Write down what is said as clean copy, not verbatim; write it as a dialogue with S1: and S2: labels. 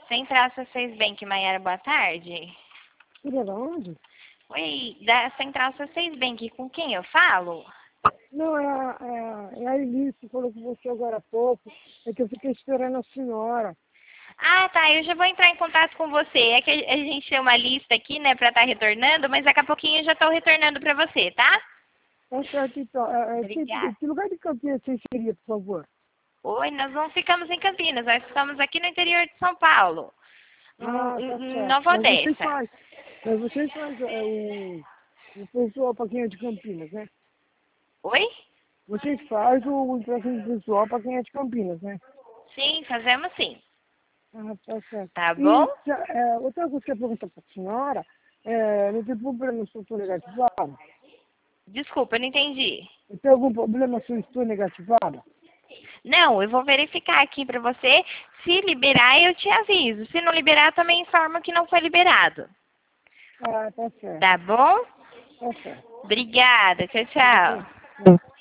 S1: Central C6 Bank, Maiara, boa tarde.
S2: Filha da onde?
S1: Oi, da Central C6 Bank, com quem eu falo?
S2: Não, é a Elis que falou com você agora há pouco. É que eu fiquei esperando a senhora.
S1: Ah, tá, eu já vou entrar em contato com você. É que a gente tem uma lista aqui, né, pra estar retornando, mas daqui a pouquinho eu já tô retornando pra você, tá?
S2: Tá certo, então.
S1: Obrigada.
S2: Que lugar de Campinas você seria, por favor?
S1: Oi, nós não ficamos em Campinas, nós ficamos aqui no interior de São Paulo,
S2: Ah, tá
S1: em
S2: certo.
S1: Nova Odessa.
S2: Mas vocês fazem o pessoal para quem é de Campinas, né?
S1: Oi?
S2: Vocês fazem o empréstimo pessoal para quem é de Campinas, né?
S1: Sim, fazemos sim.
S2: Ah, tá certo.
S1: Tá bom?
S2: E outra coisa que eu ia perguntar para a senhora, não tem problema se eu estou negativado?
S1: Desculpa, eu não entendi.
S2: Tem algum problema se eu estou negativado?
S1: Não, eu vou verificar aqui pra você. Se liberar, eu te aviso. Se não liberar, também informo que não foi liberado.
S2: Ah, tá certo.
S1: Tá bom?
S2: Tá certo.
S1: Obrigada. Tchau,
S2: Tudo
S1: tchau.
S2: bem.